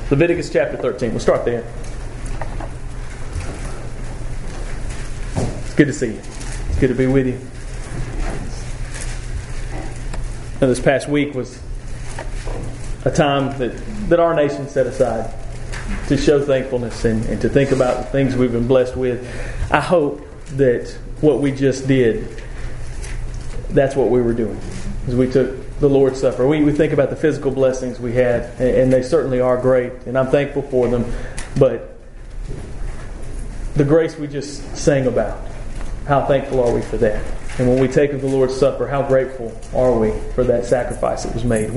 Leviticus chapter 13. We'll start there. It's good to see you. It's good to be with you. Now, this past week was a time that our nation set aside to show thankfulness and to think about the things we've been blessed with. I hope that what we just did, that's what we were doing. As we took the Lord's Supper. We think about the physical blessings we had, and they certainly are great, and I'm thankful for them. But the grace we just sang about, how thankful are we for that? And when we take of the Lord's Supper, how grateful are we for that sacrifice that was made?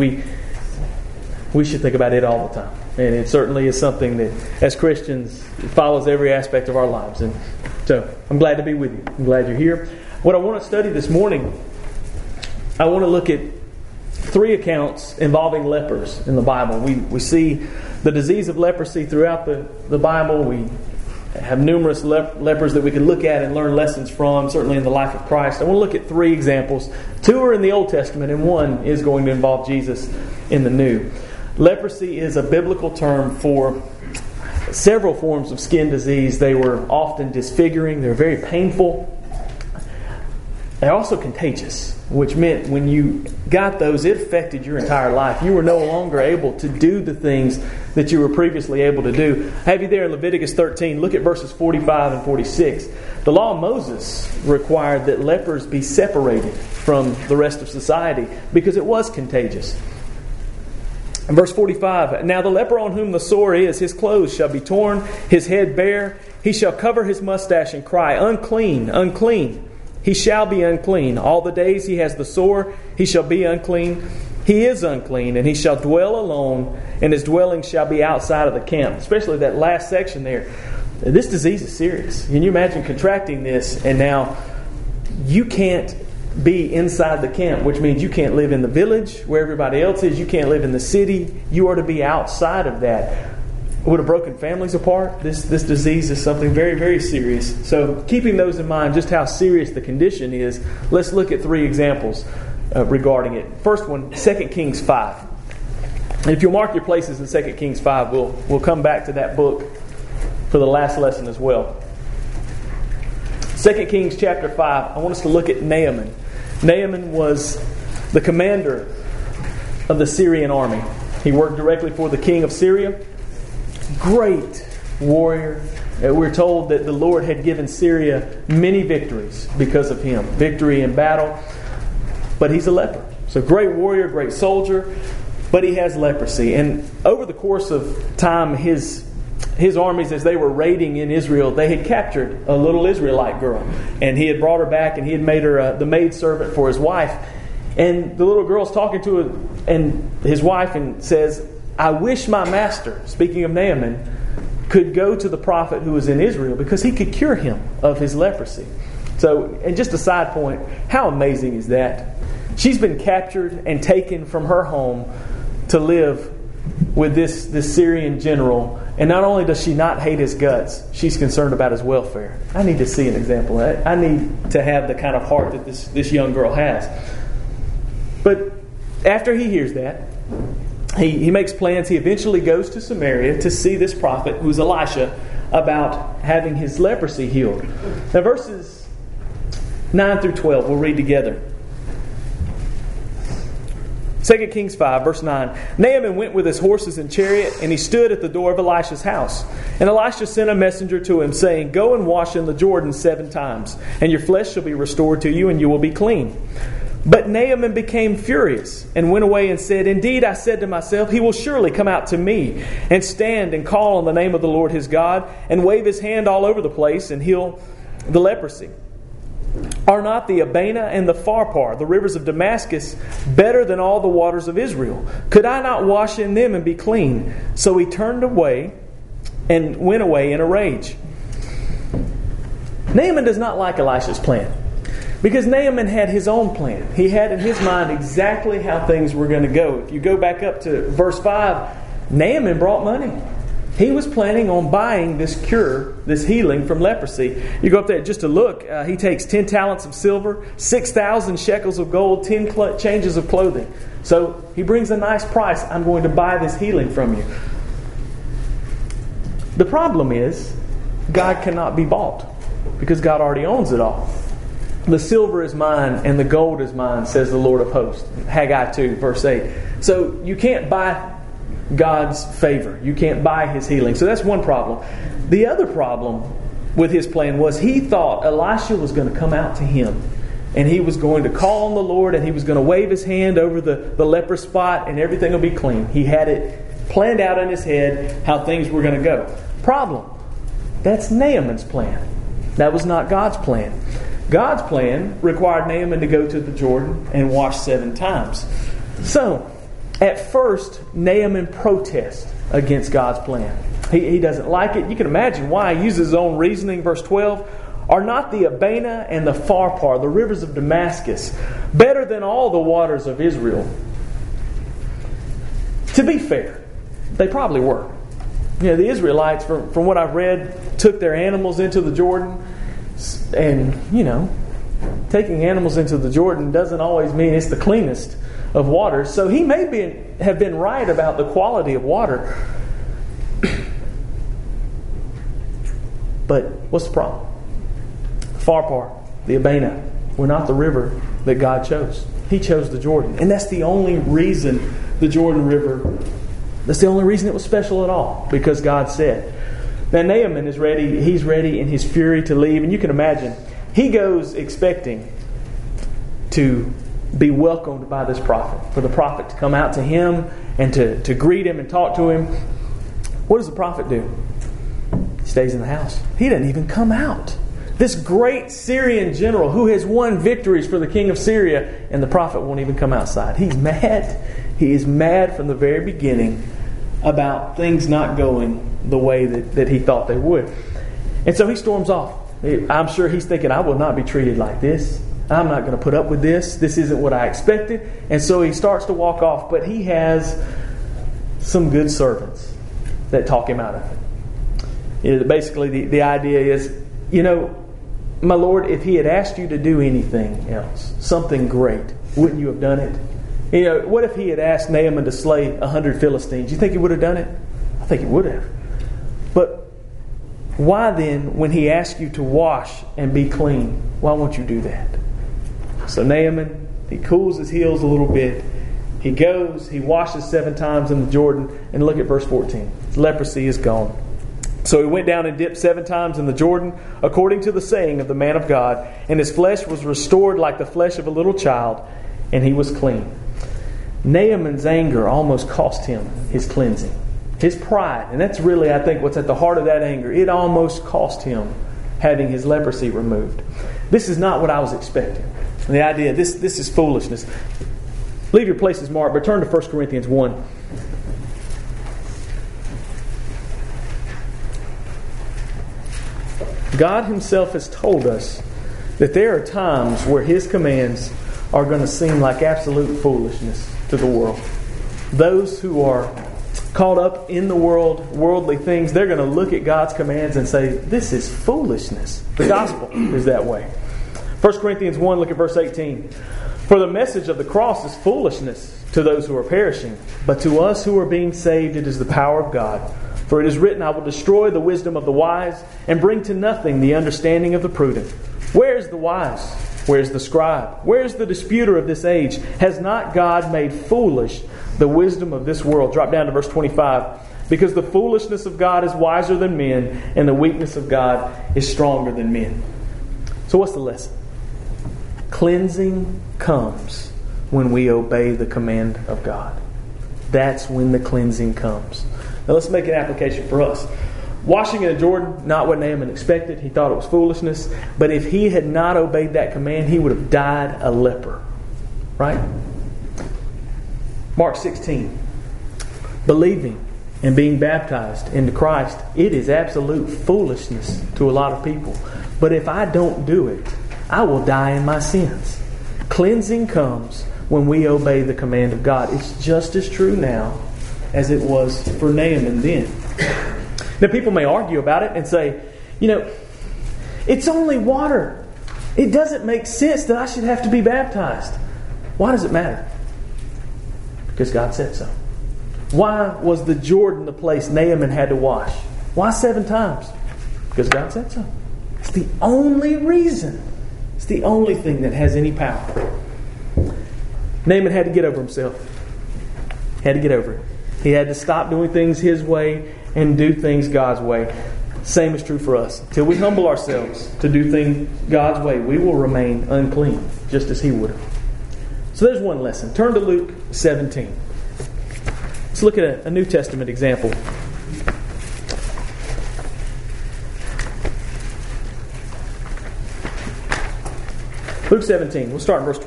We should think about it all the time. And it certainly is something that, as Christians, it follows every aspect of our lives. And so, I'm glad to be with you. I'm glad you're here. What I want to study this morning, I want to look at 3 accounts involving lepers in the Bible. We see the disease of leprosy throughout the Bible. We have numerous lepers that we can look at and learn lessons from, certainly in the life of Christ. I want to look at 3 examples. 2 are in the Old Testament, and 1 is going to involve Jesus in the New. Leprosy is a biblical term for several forms of skin disease. They were often disfiguring. They were very painful. They're also contagious, which meant when you got those, it affected your entire life. You were no longer able to do the things that you were previously able to do. I have you there in Leviticus 13. Look at verses 45 and 46. The law of Moses required that lepers be separated from the rest of society because it was contagious. In verse 45, now the leper on whom the sore is, his clothes shall be torn, his head bare. He shall cover his mustache and cry, unclean, unclean. He shall be unclean. All the days he has the sore, he shall be unclean. He is unclean, and he shall dwell alone, and his dwelling shall be outside of the camp. Especially that last section there. This disease is serious. Can you imagine contracting this, and now you can't be inside the camp, which means you can't live in the village where everybody else is. You can't live in the city. You are to be outside of that. Would have broken families apart. This disease is something very, very serious. So keeping those in mind, just how serious the condition is, let's look at 3 examples regarding it. First one, 2 Kings 5. And if you'll mark your places in 2 Kings 5, we'll come back to that book for the last lesson as well. 2 Kings chapter 5, I want us to look at Naaman. Naaman was the commander of the Syrian army. He worked directly for the king of Syria. Great warrior. We're told that the Lord had given Syria many victories because of him. Victory in battle. But he's a leper. So great warrior, great soldier, but he has leprosy. And over the course of time, his armies, as they were raiding in Israel, they had captured a little Israelite girl. And he had brought her back, and he had made her the maidservant for his wife. And the little girl's talking to his wife and says, I wish my master, speaking of Naaman, could go to the prophet who was in Israel because he could cure him of his leprosy. So, and just a side point, how amazing is that? She's been captured and taken from her home to live with this Syrian general. And not only does she not hate his guts, she's concerned about his welfare. I need to see an example of that. I need to have the kind of heart that this young girl has. But after he hears that, he makes plans. He eventually goes to Samaria to see this prophet, who's Elisha, about having his leprosy healed. Now verses 9 through 12, we'll read together. 2 Kings 5, verse 9. Naaman went with his horses and chariot, and he stood at the door of Elisha's house. And Elisha sent a messenger to him, saying, Go and wash in the Jordan 7 times, and your flesh shall be restored to you, and you will be clean. But Naaman became furious, and went away and said, Indeed, I said to myself, he will surely come out to me, and stand and call on the name of the Lord his God, and wave his hand all over the place, and heal the leprosy. Are not the Abana and the Pharpar, the rivers of Damascus, better than all the waters of Israel? Could I not wash in them and be clean? So he turned away and went away in a rage. Naaman does not like Elisha's plan, because Naaman had his own plan. He had in his mind exactly how things were going to go. If you go back up to verse 5, Naaman brought money. He was planning on buying this cure, this healing from leprosy. You go up there just to look. He takes 10 talents of silver, 6,000 shekels of gold, 10 changes of clothing. So he brings a nice price. I'm going to buy this healing from you. The problem is, God cannot be bought because God already owns it all. The silver is mine and the gold is mine, says the Lord of hosts. Haggai 2, verse 8. So you can't buy God's favor. You can't buy His healing. So that's one problem. The other problem with his plan was he thought Elisha was going to come out to him and he was going to call on the Lord and he was going to wave his hand over the leper spot and everything will be clean. He had it planned out in his head how things were going to go. Problem. That's Naaman's plan. That was not God's plan. God's plan required Naaman to go to the Jordan and wash 7 times. So, at first, Naaman protests against God's plan. He doesn't like it. You can imagine why. He uses his own reasoning. Verse 12, "Are not the Abana and the Pharpar, the rivers of Damascus, better than all the waters of Israel?" To be fair, they probably were. The Israelites, from what I've read, took their animals into the Jordan. And, taking animals into the Jordan doesn't always mean it's the cleanest of waters. So he may have been right about the quality of water. But what's the problem? Pharpar, the Abana, were not the river that God chose. He chose the Jordan. And that's the only reason the Jordan River, that's the only reason it was special at all. Because God said. Now Naaman is ready. He's ready in his fury to leave. And you can imagine, he goes expecting to be welcomed by this prophet. For the prophet to come out to him and to greet him and talk to him. What does the prophet do? He stays in the house. He doesn't even come out. This great Syrian general who has won victories for the king of Syria, and the prophet won't even come outside. He's mad. He is mad from the very beginning about things not going the way that he thought they would. And so he storms off. I'm sure he's thinking, I will not be treated like this. I'm not going to put up with this. This isn't what I expected. And so he starts to walk off. But he has some good servants that talk him out of it. Basically, the idea is, my Lord, if He had asked you to do anything else, something great, wouldn't you have done it? What if He had asked Naaman to slay 100 Philistines? You think He would have done it? I think He would have. But why then, when He asks you to wash and be clean, why won't you do that? So Naaman, he cools his heels a little bit. He goes, he washes 7 times in the Jordan, and look at verse 14. Leprosy is gone. So he went down and dipped 7 times in the Jordan, according to the saying of the man of God, and his flesh was restored like the flesh of a little child, and he was clean. Naaman's anger almost cost him his cleansing. His pride, and that's really, I think, what's at the heart of that anger. It almost cost him having his leprosy removed. This is not what I was expecting. And the idea, this is foolishness. Leave your places marked, but turn to 1 Corinthians 1. God Himself has told us that there are times where His commands are going to seem like absolute foolishness to the world. Those who are caught up in the world, worldly things, they're going to look at God's commands and say, this is foolishness. The gospel is that way. 1 Corinthians 1, look at verse 18. For the message of the cross is foolishness to those who are perishing, but to us who are being saved it is the power of God. For it is written, I will destroy the wisdom of the wise and bring to nothing the understanding of the prudent. Where is the wise? Where is the scribe? Where is the disputer of this age? Has not God made foolish the wisdom of this world? Drop down to verse 25. Because the foolishness of God is wiser than men, and the weakness of God is stronger than men. So what's the lesson? Cleansing comes when we obey the command of God. That's when the cleansing comes. Now let's make an application for us. Washing in the Jordan, not what Naaman expected. He thought it was foolishness. But if he had not obeyed that command, he would have died a leper. Right? Mark 16. Believing and being baptized into Christ, it is absolute foolishness to a lot of people. But if I don't do it, I will die in my sins. Cleansing comes when we obey the command of God. It's just as true now as it was for Naaman then. Now people may argue about it and say, it's only water. It doesn't make sense that I should have to be baptized. Why does it matter? Because God said so. Why was the Jordan the place Naaman had to wash? Why 7 times? Because God said so. It's the only reason. It's the only thing that has any power. Naaman had to get over himself. Had to get over it. He had to stop doing things his way and do things God's way. Same is true for us. Till we humble ourselves to do things God's way, we will remain unclean, just as He would have. So there's one lesson. Turn to Luke 17. Let's look at a New Testament example. Luke 17. We'll start in verse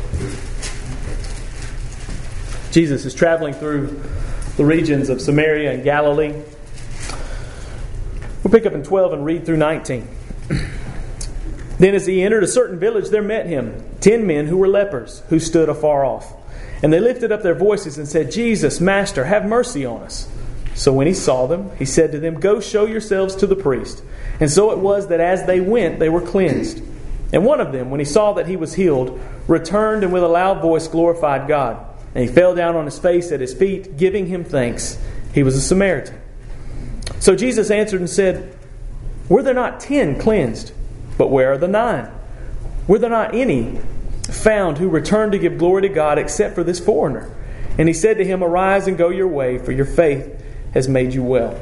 12. Jesus is traveling through the regions of Samaria and Galilee. We'll pick up in 12 and read through 19. Then as he entered a certain village, there met him 10 men who were lepers, who stood afar off. And they lifted up their voices and said, Jesus, Master, have mercy on us. So when he saw them, he said to them, Go show yourselves to the priest. And so it was that as they went, they were cleansed. And one of them, when he saw that he was healed, returned and with a loud voice glorified God. And he fell down on his face at his feet, giving him thanks. He was a Samaritan. So Jesus answered and said, Were there not 10 cleansed? But where are the 9? Were there not any found who returned to give glory to God except for this foreigner? And he said to him, Arise and go your way, for your faith has made you well.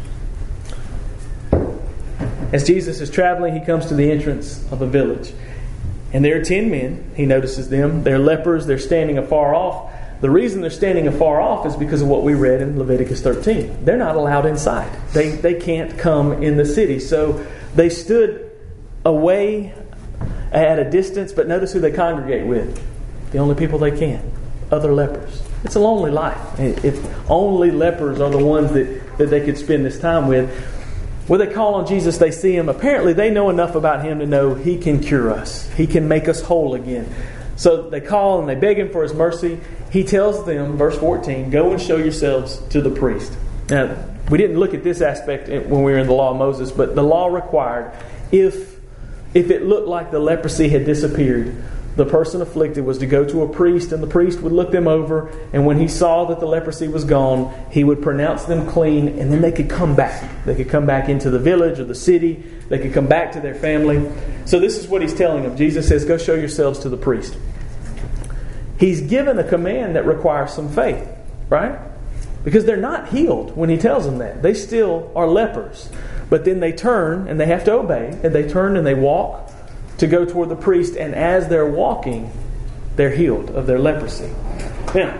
As Jesus is traveling, he comes to the entrance of a village. And there are 10 men. He notices them. They're lepers. They're standing afar off. The reason they're standing afar off is because of what we read in Leviticus 13. They're not allowed inside. They can't come in the city. So they stood away at a distance, but notice who they congregate with. The only people they can. Other lepers. It's a lonely life. If only lepers are the ones that they could spend this time with. When they call on Jesus, they see Him. Apparently they know enough about Him to know He can cure us. He can make us whole again. So they call and they beg Him for His mercy. He tells them, verse 14, Go and show yourselves to the priest. Now, we didn't look at this aspect when we were in the law of Moses, but the law required, if it looked like the leprosy had disappeared, the person afflicted was to go to a priest, and the priest would look them over, and when he saw that the leprosy was gone, he would pronounce them clean, and then they could come back. They could come back into the village or the city. They could come back to their family. So this is what He's telling them. Jesus says, Go show yourselves to the priest. He's given a command that requires some faith, right? Because they're not healed when He tells them that. They still are lepers. But then they turn, and they have to obey, and they turn and they walk to go toward the priest, and as they're walking, they're healed of their leprosy. Now,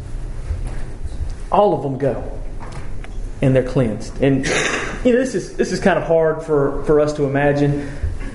all of them go, and they're cleansed. And this is kind of hard for us to imagine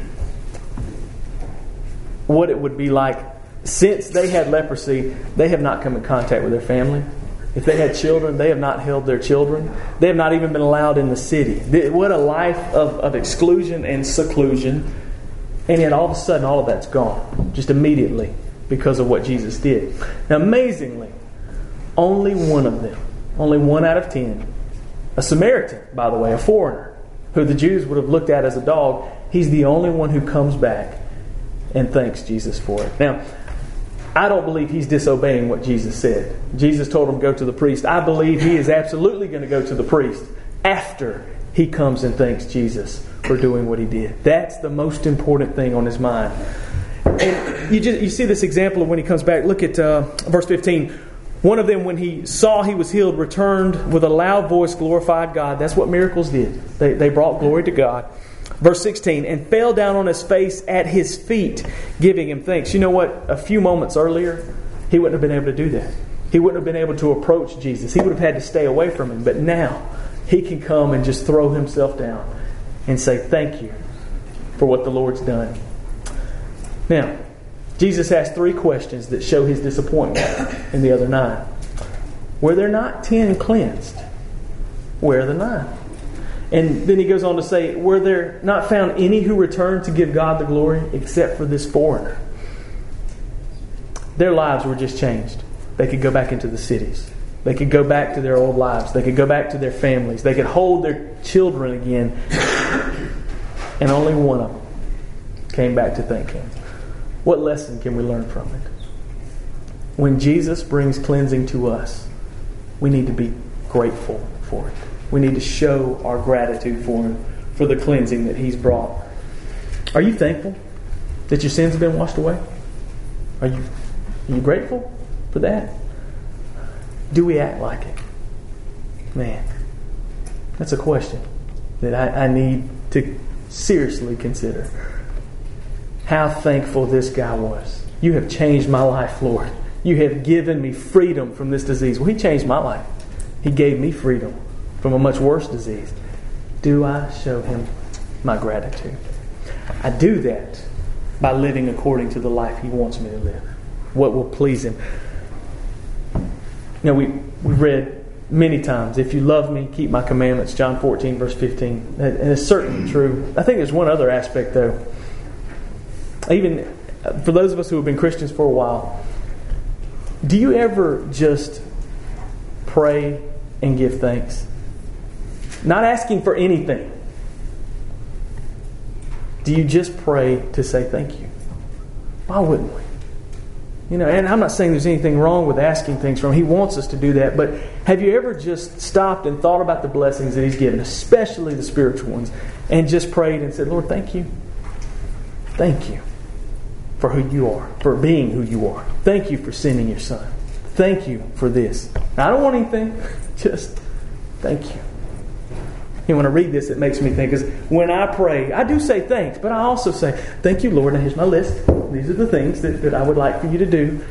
what it would be like. Since they had leprosy, they have not come in contact with their family. If they had children, they have not held their children. They have not even been allowed in the city. What a life of exclusion and seclusion. And yet all of a sudden, all of that's gone. Just immediately because of what Jesus did. Now, amazingly, only one of them, only 1 out of 10, a Samaritan, by the way, a foreigner, who the Jews would have looked at as a dog, he's the only one who comes back and thanks Jesus for it. Now, I don't believe he's disobeying what Jesus said. Jesus told him, Go to the priest. I believe he is absolutely going to go to the priest after he comes and thanks Jesus for doing what He did. That's the most important thing on his mind. And you see this example of when he comes back. Look at verse 15. One of them, when he saw he was healed, returned with a loud voice, glorified God. That's what miracles did. They brought glory to God. Verse 16, and fell down on his face at His feet, giving Him thanks. You know what? A few moments earlier, he wouldn't have been able to do that. He wouldn't have been able to approach Jesus. He would have had to stay away from Him. But now, he can come and just throw himself down and say, Thank you for what the Lord's done. Now, Jesus asked 3 questions that show His disappointment in the other 9. Were there not 10 cleansed? Where are the 9? And then He goes on to say, Were there not found any who returned to give God the glory except for this foreigner? Their lives were just changed. They could go back into the cities. They could go back to their old lives. They could go back to their families. They could hold their children again. And only one of them came back to thank Him. What lesson can we learn from it? When Jesus brings cleansing to us, we need to be grateful for it. We need to show our gratitude for Him, for the cleansing that He's brought. Are you thankful that your sins have been washed away? Are you grateful for that? Do we act like it? Man, that's a question that I need to seriously consider. How thankful this guy was. You have changed my life, Lord. You have given me freedom from this disease. Well, He changed my life. He gave me freedom from a much worse disease. Do I show Him my gratitude? I do that by living according to the life He wants me to live. What will please Him. Now, we read many times, if you love me, keep my commandments, John 14, verse 15. And it's certainly true. I think there's one other aspect, though. Even for those of us who have been Christians for a while, do you ever just pray and give thanks? Not asking for anything. Do you just pray to say thank you? Why wouldn't we? And I'm not saying there's anything wrong with asking things from Him. He wants us to do that. But have you ever just stopped and thought about the blessings that He's given, especially the spiritual ones, and just prayed and said, Lord, thank you. Thank you for who you are, for being who you are. Thank you for sending your Son. Thank you for this. Now, I don't want anything. Just thank you. And when I read this, it makes me think, because when I pray, I do say thanks, but I also say, thank you, Lord. Now here's my list. These are the things that I would like for you to do.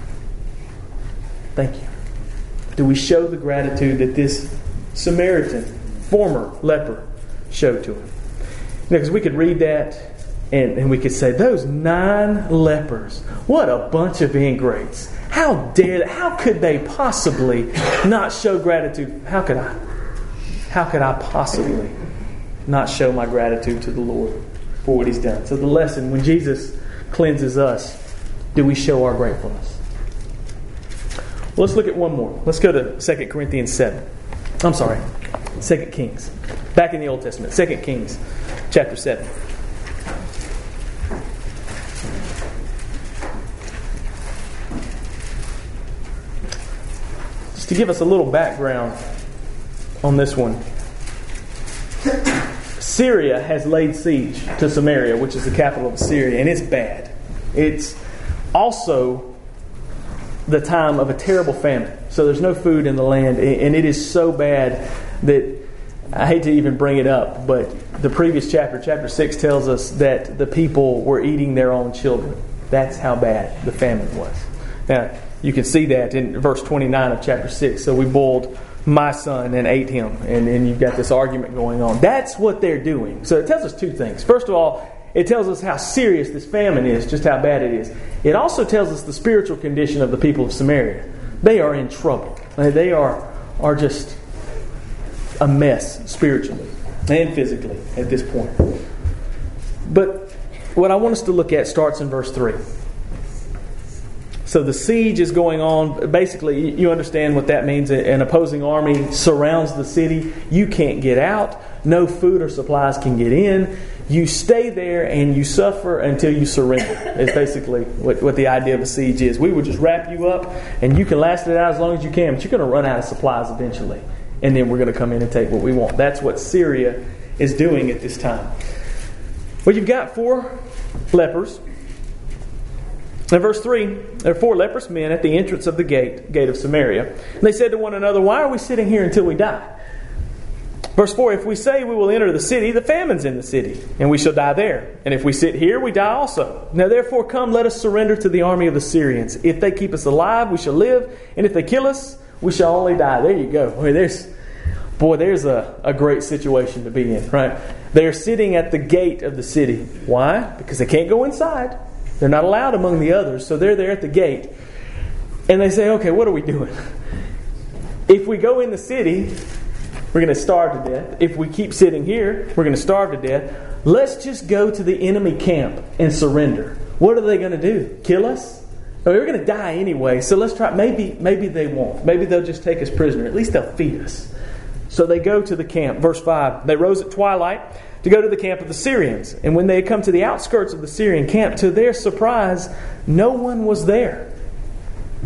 Thank you. Do we show the gratitude that this Samaritan, former leper, showed to him? Because we could read that and we could say, those 9 lepers, what a bunch of ingrates. How could they possibly not show gratitude? How could I possibly not show my gratitude to the Lord for what He's done? So the lesson, when Jesus cleanses us, do we show our gratefulness? Well, let's look at one more. Let's go to 2 Corinthians 7. I'm sorry, 2 Kings. Back in the Old Testament, 2 Kings chapter 7. Just to give us a little background on this one. Syria has laid siege to Samaria, which is the capital of Syria, and it's bad. It's also the time of a terrible famine. So there's no food in the land, and it is so bad that I hate to even bring it up, but the previous chapter 6, tells us that the people were eating their own children. That's how bad the famine was. Now, you can see that in verse 29 of chapter 6. So we boiled my son and ate him. And you've got this argument going on. That's what they're doing. So it tells us 2 things. First of all, it tells us how serious this famine is, just how bad it is. It also tells us the spiritual condition of the people of Samaria. They are in trouble. They are just a mess spiritually and physically at this point. But what I want us to look at starts in verse 3. So the siege is going on. Basically, you understand what that means. An opposing army surrounds the city. You can't get out. No food or supplies can get in. You stay there and you suffer until you surrender. It's basically what the idea of a siege is. We will just wrap you up and you can last it out as long as you can, but you're going to run out of supplies eventually. And then we're going to come in and take what we want. That's what Syria is doing at this time. Well, you've got 4 lepers. In verse 3, there are 4 leprous men at the entrance of the gate of Samaria. And they said to one another, why are we sitting here until we die? Verse 4, if we say we will enter the city, the famine's in the city, and we shall die there. And if we sit here, we die also. Now therefore come, let us surrender to the army of the Syrians. If they keep us alive, we shall live. And if they kill us, we shall only die. There you go. There's a great situation to be in, right? They're sitting at the gate of the city. Why? Because they can't go inside. They're not allowed among the others, so they're there at the gate. And they say, okay, what are we doing? If we go in the city, we're going to starve to death. If we keep sitting here, we're going to starve to death. Let's just go to the enemy camp and surrender. What are they going to do? Kill us? No, we're going to die anyway, so let's try. Maybe they won't. Maybe they'll just take us prisoner. At least they'll feed us. So they go to the camp. Verse 5, they rose at twilight to go to the camp of the Syrians. And when they had come to the outskirts of the Syrian camp, to their surprise, no one was there.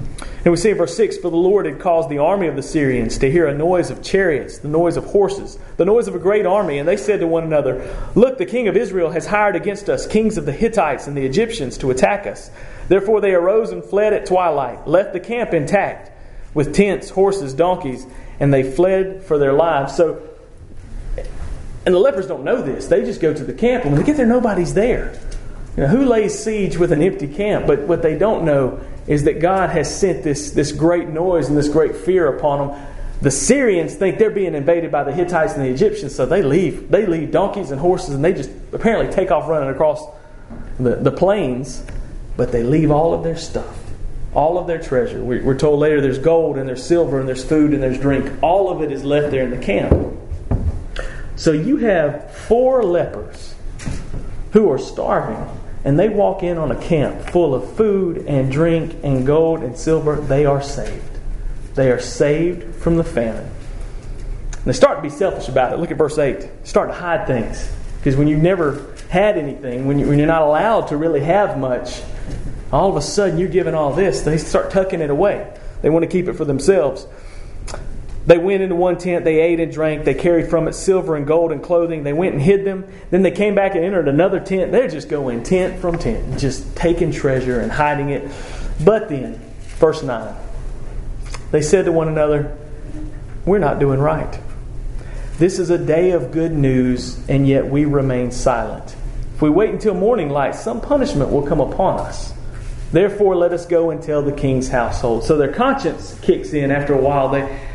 And we see in verse 6, for the Lord had caused the army of the Syrians to hear a noise of chariots, the noise of horses, the noise of a great army. And they said to one another, look, the king of Israel has hired against us kings of the Hittites and the Egyptians to attack us. Therefore they arose and fled at twilight, left the camp intact, with tents, horses, donkeys, and they fled for their lives. So, and the lepers don't know this. They just go to the camp, and when they get there, nobody's there. Who lays siege with an empty camp? But what they don't know is that God has sent this great noise and this great fear upon them. The Syrians think they're being invaded by the Hittites and the Egyptians, so they leave. They leave donkeys and horses, and they just apparently take off running across the plains. But they leave all of their stuff, all of their treasure. We're told later there's gold and there's silver and there's food and there's drink. All of it is left there in the camp. So you have 4 lepers who are starving, and they walk in on a camp full of food and drink and gold and silver. They are saved. They are saved from the famine. And they start to be selfish about it. Look at verse 8. Start to hide things. Because when you've never had anything, when you're not allowed to really have much, all of a sudden you're given all this. They start tucking it away. They want to keep it for themselves. They went into one tent, they ate and drank, they carried from it silver and gold and clothing, they went and hid them. Then they came back and entered another tent. They're just going tent from tent, just taking treasure and hiding it. But then, verse 9, they said to one another, we're not doing right. This is a day of good news, and yet we remain silent. If we wait until morning light, some punishment will come upon us. Therefore, let us go and tell the king's household. So their conscience kicks in after a while.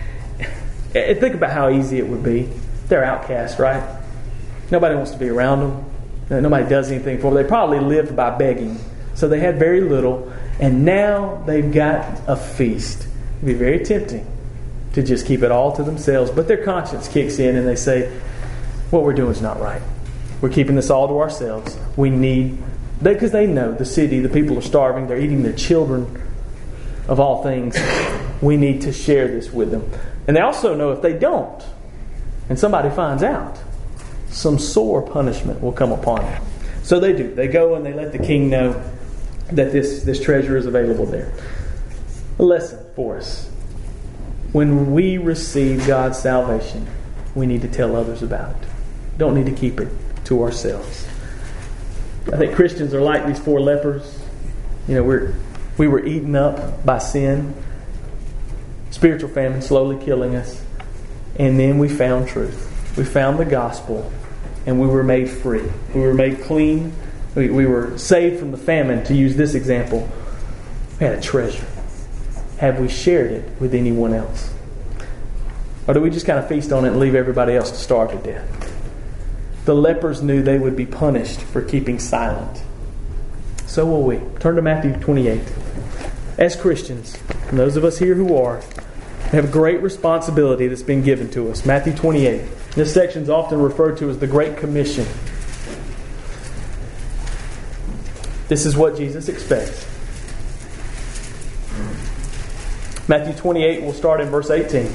Think about how easy it would be. They're outcast, right? Nobody wants to be around them. Nobody does anything for them. They probably lived by begging. So they had very little. And now they've got a feast. It'd be very tempting to just keep it all to themselves. But their conscience kicks in and they say, what we're doing is not right. We're keeping this all to ourselves. We need... Because they know the city, the people are starving. They're eating their children, of all things. We need to share this with them. And they also know if they don't, and somebody finds out, some sore punishment will come upon them. So they do. They go and they let the king know that this treasure is available there. A lesson for us. When we receive God's salvation, we need to tell others about it. Don't need to keep it to ourselves. I think Christians are like these 4 lepers. We were eaten up by sin. Spiritual famine slowly killing us. And then we found truth. We found the gospel. And we were made free. We were made clean. We were saved from the famine, to use this example. We had a treasure. Have we shared it with anyone else? Or do we just kind of feast on it and leave everybody else to starve to death? The lepers knew they would be punished for keeping silent. So will we. Turn to Matthew 28. As Christians, and those of us here who are, have a great responsibility that's been given to us. Matthew 28. This section is often referred to as the Great Commission. This is what Jesus expects. Matthew 28, we'll start in verse 18.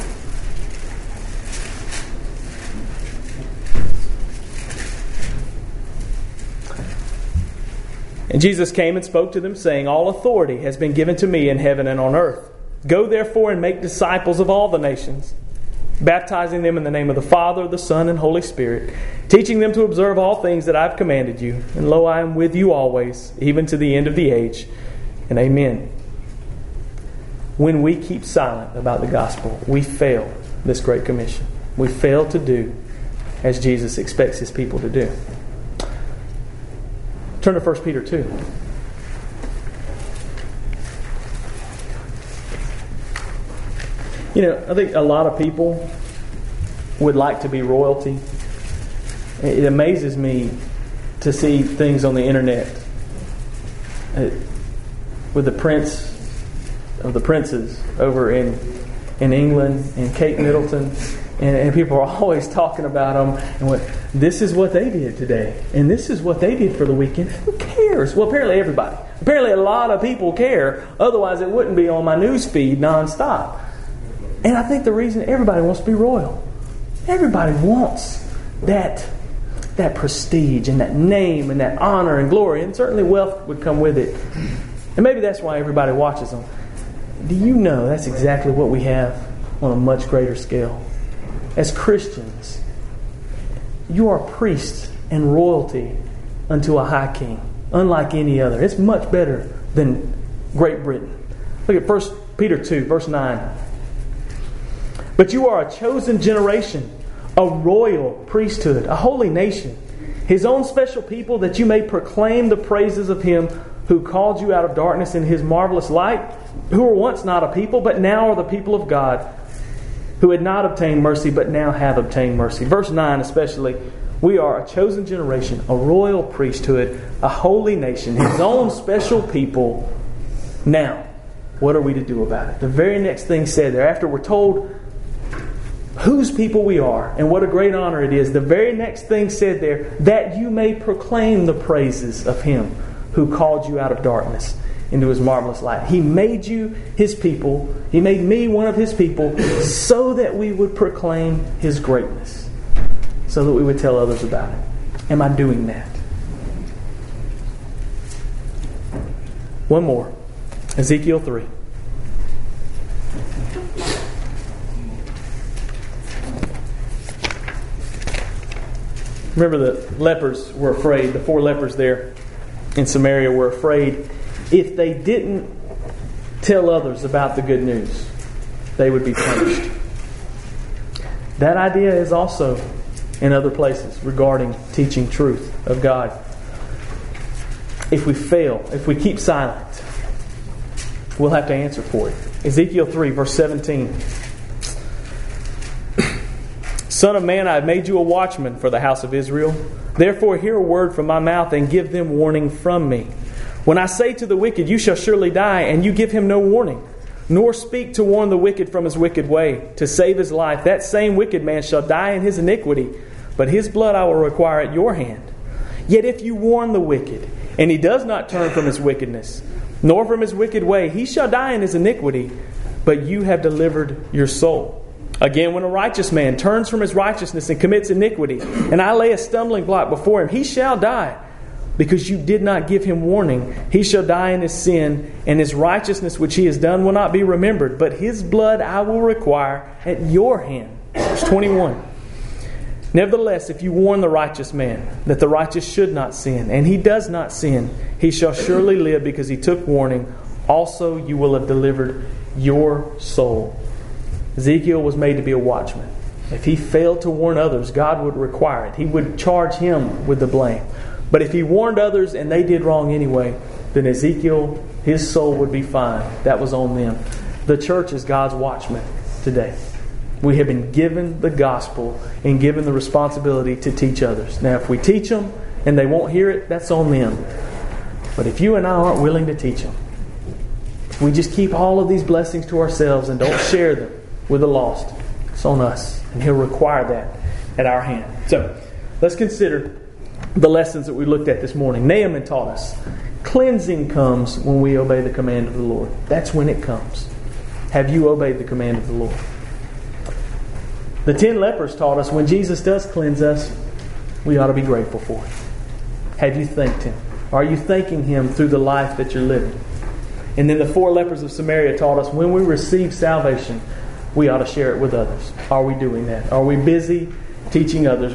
And Jesus came and spoke to them, saying, all authority has been given to me in heaven and on earth. Go therefore and make disciples of all the nations, baptizing them in the name of the Father, the Son, and Holy Spirit, teaching them to observe all things that I have commanded you. And lo, I am with you always, even to the end of the age. And amen. When we keep silent about the gospel, we fail this great commission. We fail to do as Jesus expects His people to do. Turn to 1 Peter 2. I think a lot of people would like to be royalty. It amazes me to see things on the internet with the prince of the princes over in England and Kate Middleton. And people are always talking about them. And this is what they did today. And this is what they did for the weekend. Who cares? Well, apparently everybody. Apparently a lot of people care. Otherwise it wouldn't be on my news feed nonstop. And I think the reason everybody wants to be royal. Everybody wants that prestige and that name and that honor and glory. And certainly wealth would come with it. And maybe that's why everybody watches them. do you know that's exactly what we have on a much greater scale? As Christians, you are priests and royalty unto a high king, unlike any other. It's much better than Great Britain. Look at 1 Peter 2, verse 9. But you are a chosen generation, a royal priesthood, a holy nation, His own special people, that you may proclaim the praises of Him who called you out of darkness in His marvelous light, who were once not a people, but now are the people of God, who had not obtained mercy, but now have obtained mercy. Verse 9 especially, we are a chosen generation, a royal priesthood, a holy nation, His own special people. Now, what are we to do about it? The very next thing said there, after we're told whose people we are and what a great honor it is, the very next thing said there, that you may proclaim the praises of Him who called you out of darkness into His marvelous light. He made you His people. He made me one of His people so that we would proclaim His greatness, so that we would tell others about it. Am I doing that? One more. Ezekiel 3. Remember, the lepers were afraid. The 4 lepers there in Samaria were afraid if they didn't tell others about the good news, they would be punished. That idea is also in other places regarding teaching truth of God. If we fail, if we keep silent, we'll have to answer for it. Ezekiel 3, verse 17. Son of man, I have made you a watchman for the house of Israel. Therefore hear a word from my mouth and give them warning from me. When I say to the wicked, you shall surely die, and you give him no warning, nor speak to warn the wicked from his wicked way, to save his life, that same wicked man shall die in his iniquity, but his blood I will require at your hand. Yet if you warn the wicked, and he does not turn from his wickedness, nor from his wicked way, he shall die in his iniquity, but you have delivered your soul. Again, when a righteous man turns from his righteousness and commits iniquity, and I lay a stumbling block before him, he shall die, because you did not give him warning. He shall die in his sin, and his righteousness which he has done will not be remembered, but his blood I will require at your hand. Verse 21. Nevertheless, if you warn the righteous man that the righteous should not sin, and he does not sin, he shall surely live because he took warning. Also you will have delivered your soul. Ezekiel was made to be a watchman. If he failed to warn others, God would require it. He would charge him with the blame. But if he warned others and they did wrong anyway, then Ezekiel, his soul would be fine. That was on them. The church is God's watchman today. We have been given the gospel and given the responsibility to teach others. Now, if we teach them and they won't hear it, that's on them. But if you and I aren't willing to teach them, if we just keep all of these blessings to ourselves and don't share them with the lost, it's on us. And He'll require that at our hand. So, let's consider the lessons that we looked at this morning. Naaman taught us cleansing comes when we obey the command of the Lord. That's when it comes. Have you obeyed the command of the Lord? The 10 lepers taught us when Jesus does cleanse us, we ought to be grateful for it. Have you thanked Him? Are you thanking Him through the life that you're living? And then the 4 lepers of Samaria taught us when we receive salvation, we ought to share it with others. Are we doing that? Are we busy teaching others?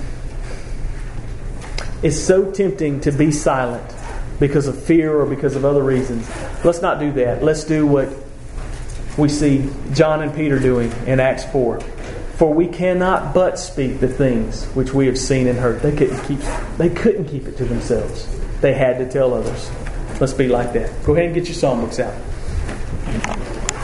It's so tempting to be silent because of fear or because of other reasons. Let's not do that. Let's do what we see John and Peter doing in Acts 4. For we cannot but speak the things which we have seen and heard. They couldn't keep it to themselves. They had to tell others. Let's be like that. Go ahead and get your songbooks out.